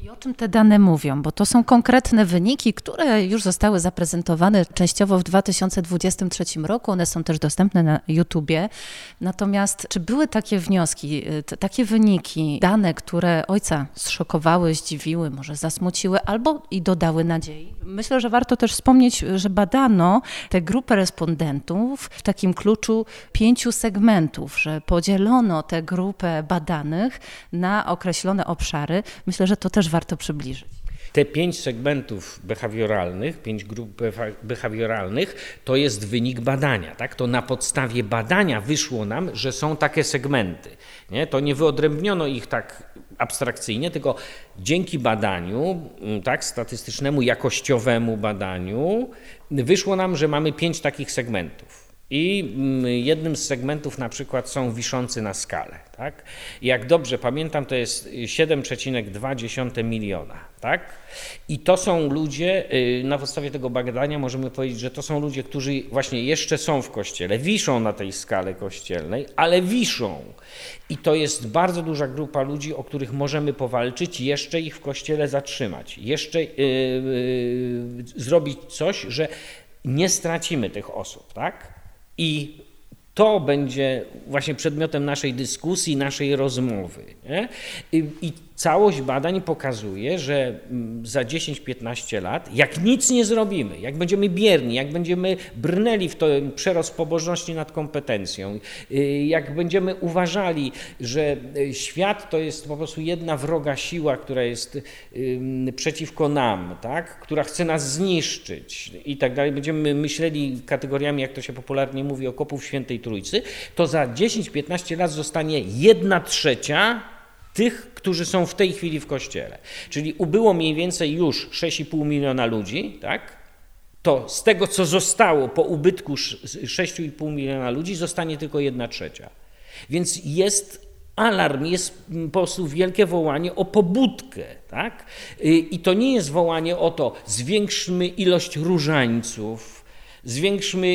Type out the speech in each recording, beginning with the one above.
I o czym te dane mówią? Bo to są konkretne wyniki, które już zostały zaprezentowane częściowo w 2023 roku. One są też dostępne na YouTubie. Natomiast czy były takie wnioski, takie wyniki, dane, które ojca zszokowały, zdziwiły, może zasmuciły albo i dodały nadziei? Myślę, że warto też wspomnieć, że badano tę grupę respondentów w takim kluczu 5 segmentów, że podzielono tę grupę badanych na określone obszary. Myślę, że to też warto przybliżyć. Te 5 segmentów behawioralnych, 5 grup behawioralnych to jest wynik badania. Tak? To na podstawie badania wyszło nam, że są takie segmenty. Nie? To nie wyodrębniono ich tak abstrakcyjnie, tylko dzięki badaniu, tak, statystycznemu, jakościowemu badaniu wyszło nam, że mamy 5 takich segmentów. I jednym z segmentów na przykład są wiszący na skale. Tak? Jak dobrze pamiętam, to jest 7,2 miliona. Tak? I to są ludzie, na podstawie tego badania możemy powiedzieć, że to są ludzie, którzy właśnie jeszcze są w kościele, wiszą na tej skale kościelnej, ale wiszą. I to jest bardzo duża grupa ludzi, o których możemy powalczyć, jeszcze ich w kościele zatrzymać, jeszcze zrobić coś, że nie stracimy tych osób. Tak? I to będzie właśnie przedmiotem naszej dyskusji, naszej rozmowy. Nie? I całość badań pokazuje, że za 10-15 lat, jak nic nie zrobimy, jak będziemy bierni, jak będziemy brnęli w to przerost pobożności nad kompetencją, jak będziemy uważali, że świat to jest po prostu jedna wroga siła, która jest przeciwko nam, tak? Która chce nas zniszczyć i tak dalej, będziemy myśleli kategoriami, jak to się popularnie mówi, okopów Świętej Trójcy, to za 10-15 lat zostanie 1/3 tych, którzy są w tej chwili w kościele. Czyli ubyło mniej więcej już 6,5 miliona ludzi, tak? To z tego, co zostało po ubytku 6,5 miliona ludzi, zostanie tylko 1/3. Więc jest alarm, jest po prostu wielkie wołanie o pobudkę. Tak? I to nie jest wołanie o to, zwiększmy ilość różańców, zwiększmy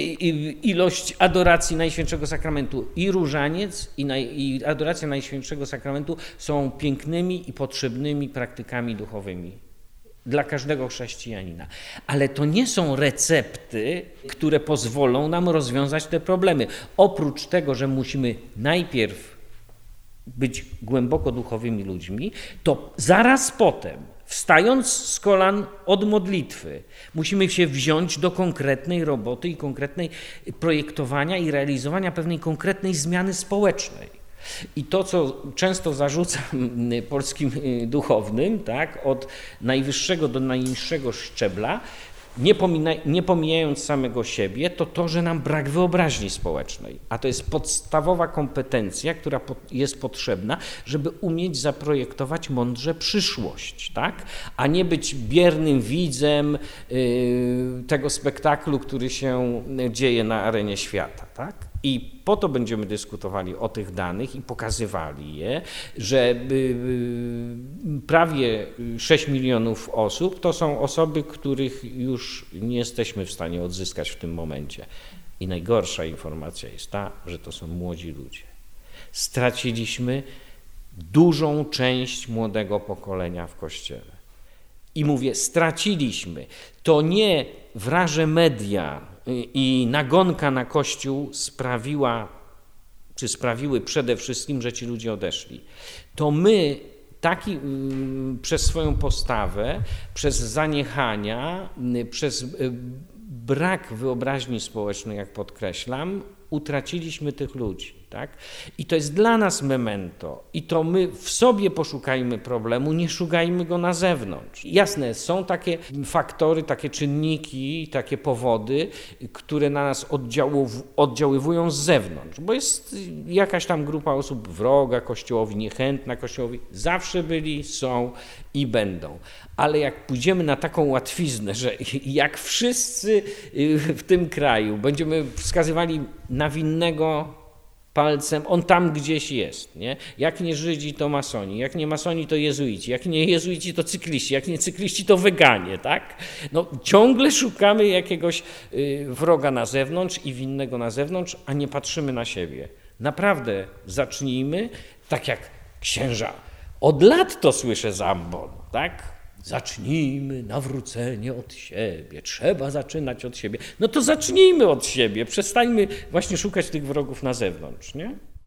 ilość adoracji Najświętszego Sakramentu. I różaniec, i adoracja Najświętszego Sakramentu są pięknymi i potrzebnymi praktykami duchowymi dla każdego chrześcijanina. Ale to nie są recepty, które pozwolą nam rozwiązać te problemy. Oprócz tego, że musimy najpierw być głęboko duchowymi ludźmi, to zaraz potem, wstając z kolan od modlitwy, musimy się wziąć do konkretnej roboty i konkretnej projektowania i realizowania pewnej konkretnej zmiany społecznej. I to, co często zarzucam polskim duchownym, tak, od najwyższego do najniższego szczebla, nie pomijając samego siebie, to, że nam brak wyobraźni społecznej. A to jest podstawowa kompetencja, która jest potrzebna, żeby umieć zaprojektować mądrze przyszłość, tak? A nie być biernym widzem tego spektaklu, który się dzieje na arenie świata. Tak? I po to będziemy dyskutowali o tych danych i pokazywali je, że prawie 6 milionów osób to są osoby, których już nie jesteśmy w stanie odzyskać w tym momencie. I najgorsza informacja jest ta, że to są młodzi ludzie. Straciliśmy dużą część młodego pokolenia w Kościele. I mówię, straciliśmy. To nie wraże media i nagonka na Kościół sprawiły przede wszystkim, że ci ludzie odeszli. To my przez swoją postawę, przez zaniechania, przez brak wyobraźni społecznej, jak podkreślam, utraciliśmy tych ludzi. Tak? I to jest dla nas memento. I to my w sobie poszukajmy problemu, nie szukajmy go na zewnątrz. Jasne, są takie faktory, takie czynniki, takie powody, które na nas oddziaływują z zewnątrz, bo jest jakaś tam grupa osób wroga Kościołowi, niechętna Kościołowi. Zawsze byli, są i będą. Ale jak pójdziemy na taką łatwiznę, że jak wszyscy w tym kraju będziemy wskazywali na winnego palcem, on tam gdzieś jest, nie? Jak nie Żydzi, to masoni, jak nie masoni, to jezuici, jak nie jezuici, to cykliści, jak nie cykliści, to weganie, tak? No, ciągle szukamy jakiegoś wroga na zewnątrz i winnego na zewnątrz, a nie patrzymy na siebie. Naprawdę zacznijmy, tak jak księża. Od lat to słyszę z ambon. tak? Zacznijmy nawrócenie od siebie, trzeba zaczynać od siebie. No to zacznijmy od siebie, przestańmy właśnie szukać tych wrogów na zewnątrz, nie?